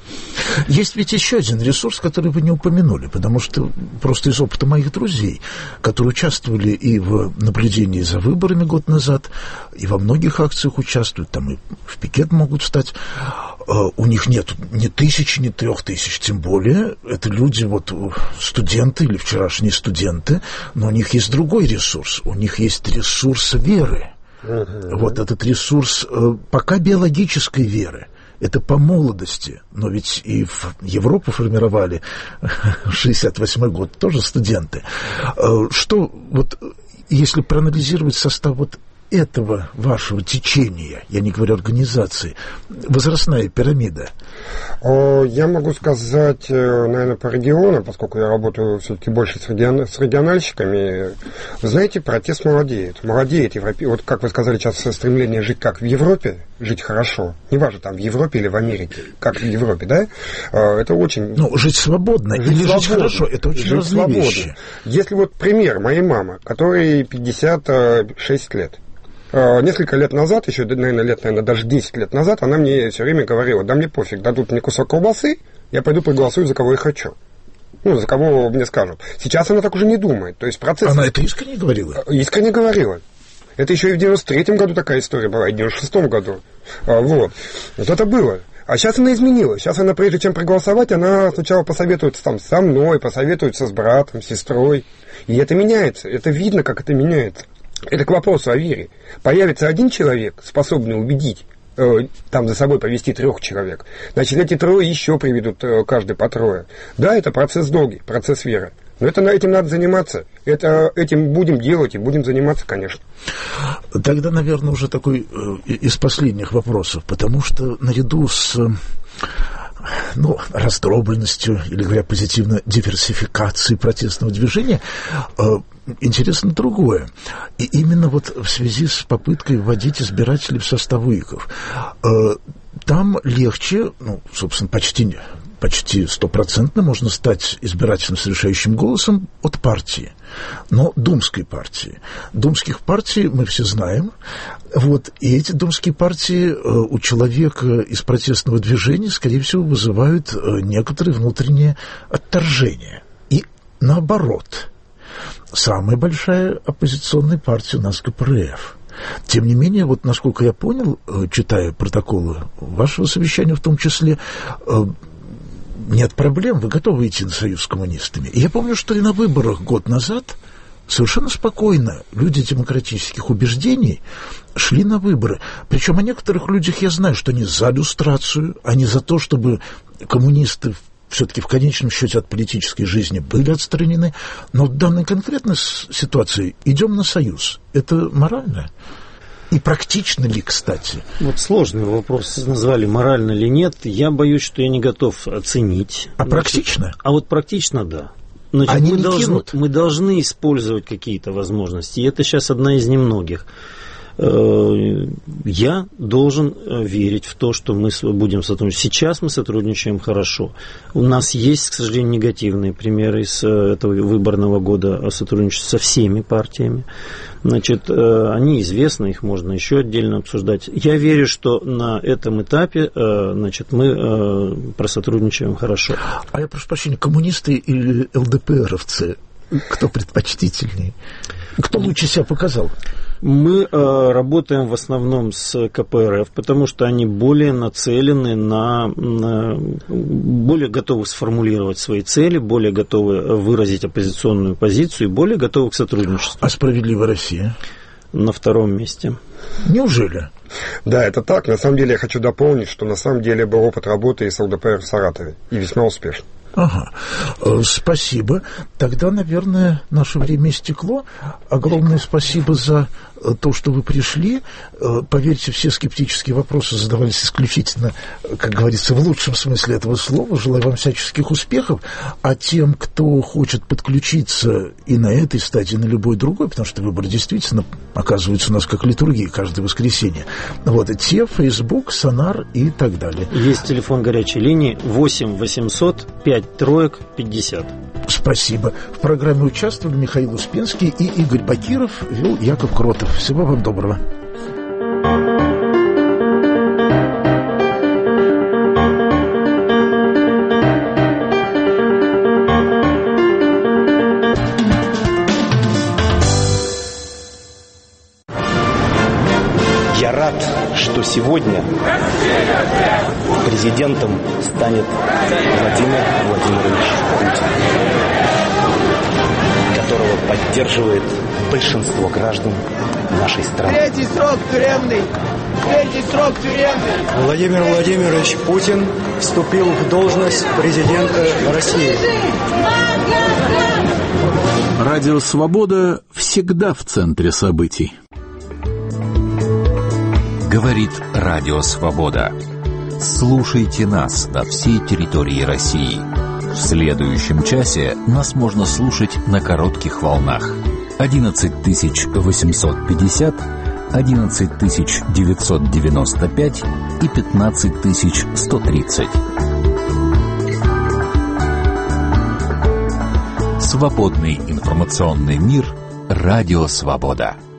Speaker 2: Есть ведь еще один ресурс, который вы не упомянули, потому что просто из опыта моих друзей, которые участвовали и в наблюдении за выборами год назад, и во многих акциях участвуют, там и в пикет могут встать, у них нет ни 1000, ни 3000, тем более это люди, вот студенты или вчерашние студенты, но у них есть другой ресурс, у них есть ресурс веры. Вот этот ресурс пока биологической веры. Это по молодости, но ведь и в Европу формировали 68-й год тоже студенты. Что вот, если проанализировать состав вот этого вашего течения, я не говорю организации, возрастная пирамида?
Speaker 4: Я могу сказать, наверное, по регионам, поскольку я работаю все-таки больше с региональщиками. Вы знаете, протест молодеет. Молодеет вот как вы сказали сейчас, стремление жить как в Европе, жить хорошо. Неважно, там в Европе или в Америке, как в Европе, да? Это очень...
Speaker 2: Ну, жить свободно или жить хорошо, это очень разные вещи.
Speaker 4: Если вот пример моей мамы, которой 56 лет. Несколько лет назад, еще, наверное, даже 10 лет назад, она мне все время говорила: да мне пофиг, дадут мне кусок колбасы, я пойду проголосую за кого я хочу. Ну, за кого мне скажут. Сейчас она так уже не думает. То есть процесс...
Speaker 2: Она это искренне говорила?
Speaker 4: Искренне говорила. Это еще и в 93-м году такая история была, и в 96-м году. Вот это было. А сейчас она изменилась. Сейчас она, прежде чем проголосовать, она сначала посоветуется там со мной, посоветуется с братом, с сестрой. И это меняется. Это видно, как это меняется. Это к вопросу о вере. Появится один человек, способный убедить, там за собой повести 3 человек, значит, эти 3 еще приведут каждый по 3. Да, это процесс долгий, процесс веры. Но этим надо заниматься. Этим будем делать и будем заниматься, конечно.
Speaker 2: Тогда, наверное, уже такой из последних вопросов, потому что наряду с... раздробленностью, или говоря позитивно, диверсификацией протестного движения, интересно другое. И именно вот в связи с попыткой вводить избирателей в состав УИКов, там легче, собственно, почти 100% можно стать избирателем с решающим голосом от партии, но думской партии. Думских партий мы все знаем. Вот, и эти думские партии у человека из протестного движения, скорее всего, вызывают некоторые внутренние отторжения. И наоборот, самая большая оппозиционная партия у нас КПРФ. Тем не менее, вот насколько я понял, читая протоколы вашего совещания в том числе, нет проблем, вы готовы идти на союз с коммунистами. И я помню, что и на выборах год назад совершенно спокойно люди демократических убеждений шли на выборы. Причем о некоторых людях я знаю, что они за люстрацию, они за то, чтобы коммунисты все-таки в конечном счете от политической жизни были отстранены. Но в данной конкретной ситуации идем на союз. Это морально? И практично ли, кстати?
Speaker 3: Вот сложный вопрос назвали, морально ли нет. Я боюсь, что я не готов оценить.
Speaker 2: А практично?
Speaker 3: А вот практично, да. Значит, мы должны использовать какие-то возможности. И это сейчас одна из немногих. Я должен верить в то, что мы будем сотрудничать. Сейчас мы сотрудничаем хорошо. У нас есть, к сожалению, негативные примеры из этого выборного года о сотрудничестве со всеми партиями. Значит, они известны, их можно еще отдельно обсуждать. Я верю, что на этом этапе, значит, мы просотрудничаем хорошо.
Speaker 2: А я прошу прощения, коммунисты или ЛДПРовцы, кто предпочтительнее? Кто лучше себя показал?
Speaker 3: Мы работаем в основном с КПРФ, потому что они более нацелены более готовы сформулировать свои цели, более готовы выразить оппозиционную позицию и более готовы к сотрудничеству.
Speaker 2: А «Справедливая Россия»?
Speaker 3: На 2-м месте.
Speaker 2: Неужели?
Speaker 4: Да, это так. На самом деле я хочу дополнить, что на самом деле был опыт работы с ЛДПР в Саратове. И весьма успешный.
Speaker 2: Ага, спасибо. Тогда, наверное, наше время истекло. Огромное спасибо за то, что вы пришли. Поверьте, все скептические вопросы задавались исключительно, как говорится, в лучшем смысле этого слова. Желаю вам всяческих успехов. А тем, кто хочет подключиться и на этой стадии, и на любой другой, потому что выборы действительно оказываются у нас как литургия каждое воскресенье. Вот, те, Facebook, Сонар и так далее.
Speaker 3: Есть телефон горячей линии 8 800 5 3 50.
Speaker 2: Спасибо. В программе участвовали Михаил Успенский и Игорь Бакиров, вел Яков Кротов. Всего вам доброго.
Speaker 5: Я рад, что сегодня президентом станет Владимир Владимирович Путин, которого поддерживает большинство граждан нашей страны.
Speaker 6: Третий срок тюремный!
Speaker 7: Владимир Владимирович Путин вступил в должность президента России.
Speaker 8: Радио «Свобода» всегда в центре событий.
Speaker 9: Говорит Радио «Свобода». Слушайте нас на всей территории России. В следующем часе нас можно слушать на коротких волнах. 11850, 11995 и 15130. Свободный информационный мир. Радио «Свобода».